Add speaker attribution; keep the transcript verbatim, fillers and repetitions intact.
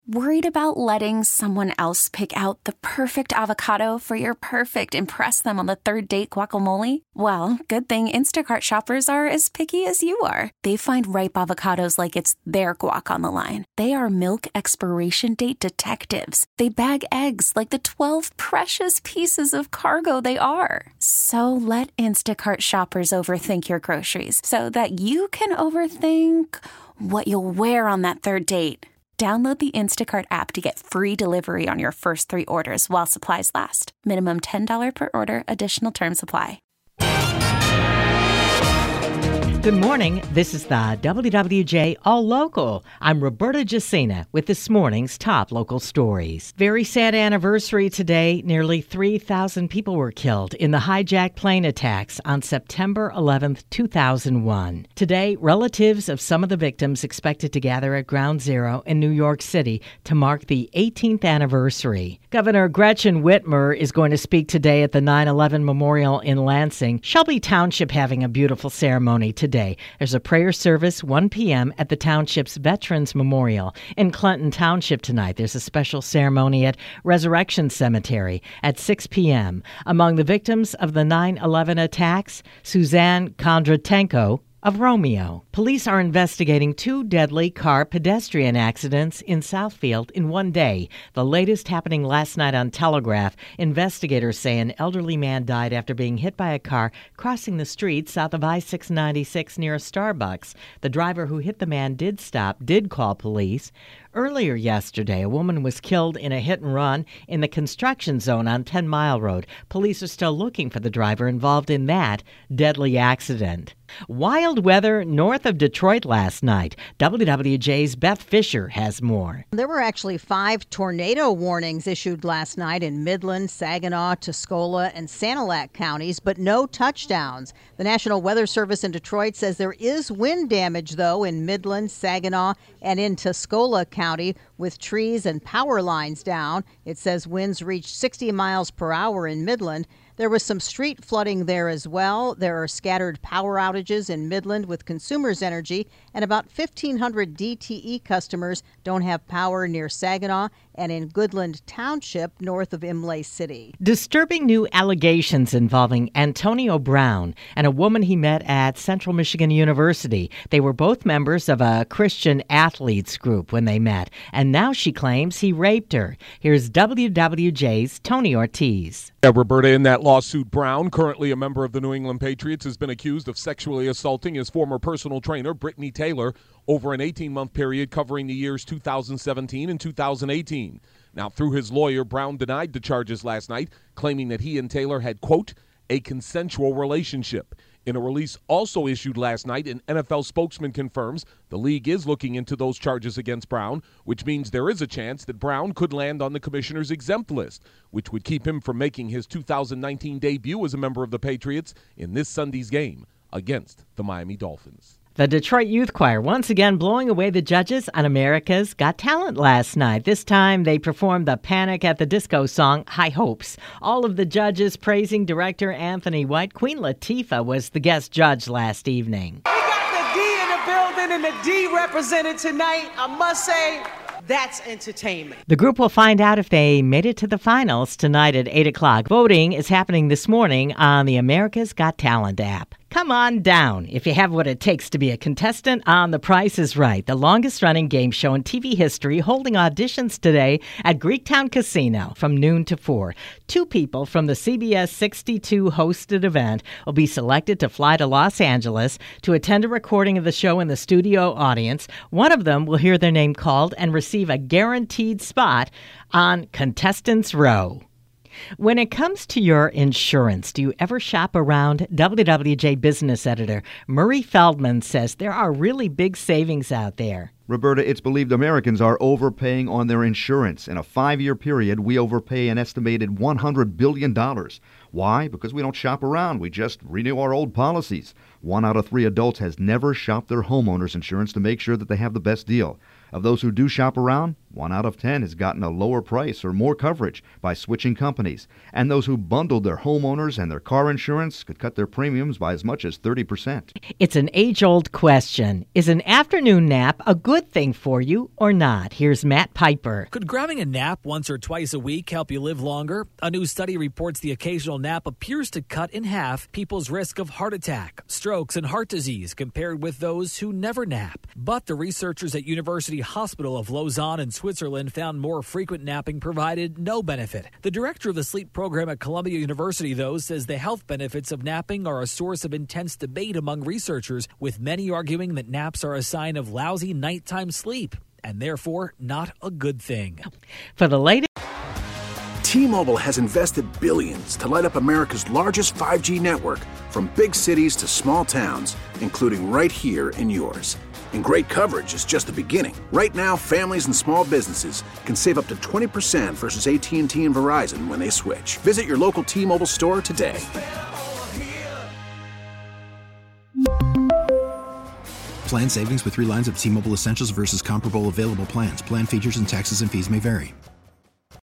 Speaker 1: Worried about letting someone else pick out the perfect avocado for your perfect impress them on the third date guacamole? Well, good thing Instacart shoppers are as picky as you are. They find ripe avocados like it's their guac on the line. They are milk expiration date detectives. They bag eggs like the twelve precious pieces of cargo they are. So let Instacart shoppers overthink your groceries so that you can overthink what you'll wear on that third date. Download the Instacart app to get free delivery on your first three orders while supplies last. Minimum ten dollars per order. Additional terms apply.
Speaker 2: Good morning. This is the W W J All Local. I'm Roberta Jacina with this morning's top local stories. Very sad anniversary today. Nearly three thousand people were killed in the hijacked plane attacks on September eleventh, two thousand one. Today, relatives of some of the victims expected to gather at Ground Zero in New York City to mark the eighteenth anniversary. Governor Gretchen Whitmer is going to speak today at the nine eleven Memorial in Lansing. Shelby Township having a beautiful ceremony today. There's a prayer service one p.m. at the township's Veterans Memorial. In Clinton Township tonight, there's a special ceremony at Resurrection Cemetery at six p.m. Among the victims of the nine eleven attacks, Suzanne Kondratenko of Romeo. Police are investigating two deadly car pedestrian accidents in Southfield in one day. The latest happening last night on Telegraph. Investigators say an elderly man died after being hit by a car crossing the street south of I six ninety-six near a Starbucks. The driver who hit the man did stop, did call police. Earlier yesterday, a woman was killed in a hit and run in the construction zone on ten Mile Road. Police are still looking for the driver involved in that deadly accident. Wild weather north of Detroit last night. W W J's Beth Fisher has more.
Speaker 3: There were actually five tornado warnings issued last night in Midland, Saginaw, Tuscola, and Sanilac counties, but no touchdowns. The National Weather Service in Detroit says there is wind damage, though, in Midland, Saginaw, and in Tuscola County, with trees and power lines down. It says winds reached sixty miles per hour in Midland. There was some street flooding there as well. There are scattered power outages in Midland with Consumers Energy, and about fifteen hundred D T E customers don't have power near Saginaw and in Goodland Township north of Imlay City.
Speaker 2: Disturbing new allegations involving Antonio Brown and a woman he met at Central Michigan University. They were both members of a Christian athletes group when they met, and now she claims he raped her. Here's W W J's Tony Ortiz.
Speaker 4: Yeah, Roberta, in that lawsuit, Brown, currently a member of the New England Patriots, has been accused of sexually assaulting his former personal trainer, Brittany Taylor, over an eighteen-month period covering the years two thousand seventeen and two thousand eighteen. Now, through his lawyer, Brown denied the charges last night, claiming that he and Taylor had, quote, a consensual relationship. In a release also issued last night, an N F L spokesman confirms the league is looking into those charges against Brown, which means there is a chance that Brown could land on the commissioner's exempt list, which would keep him from making his two thousand nineteen debut as a member of the Patriots in this Sunday's game against the Miami Dolphins.
Speaker 2: The Detroit Youth Choir once again blowing away the judges on America's Got Talent last night. This time they performed the Panic at the Disco song, High Hopes. All of the judges praising director Anthony White. Queen Latifah was the guest judge last evening.
Speaker 5: We got the D in the building and the D represented tonight. I must say, that's entertainment.
Speaker 2: The group will find out if they made it to the finals tonight at eight o'clock. Voting is happening this morning on the America's Got Talent app. Come on down if you have what it takes to be a contestant on The Price is Right, the longest-running game show in T V history, holding auditions today at Greektown Casino from noon to four. Two people from the C B S sixty-two hosted event will be selected to fly to Los Angeles to attend a recording of the show in the studio audience. One of them will hear their name called and receive a guaranteed spot on Contestants Row. When it comes to your insurance, do you ever shop around? W W J business editor Murray Feldman says there are really big savings out there.
Speaker 6: Roberta, it's believed Americans are overpaying on their insurance. In a five-year period, we overpay an estimated one hundred billion dollars. Why? Because we don't shop around. We just renew our old policies. One out of three adults has never shopped their homeowner's insurance to make sure that they have the best deal. Of those who do shop around, One out of ten has gotten a lower price or more coverage by switching companies. And those who bundled their homeowners and their car insurance could cut their premiums by as much as thirty percent.
Speaker 2: It's an age-old question. Is an afternoon nap a good thing for you or not? Here's Matt Piper.
Speaker 7: Could grabbing a nap once or twice a week help you live longer? A new study reports the occasional nap appears to cut in half people's risk of heart attack, strokes, and heart disease compared with those who never nap. But the researchers at University Hospital of Lausanne in Switzerland found more frequent napping provided no benefit. The director of the sleep program at Columbia University, though, says the health benefits of napping are a source of intense debate among researchers, with many arguing that naps are a sign of lousy nighttime sleep and therefore not a good thing.
Speaker 2: For the latest,
Speaker 8: T-Mobile has invested billions to light up America's largest five G network, from big cities to small towns, including right here in yours. And great coverage is just the beginning. Right now, families and small businesses can save up to twenty percent versus A T and T and Verizon when they switch. Visit your local T-Mobile store today.
Speaker 9: Plan savings with three lines of T-Mobile Essentials versus comparable available plans. Plan features and taxes and fees may vary.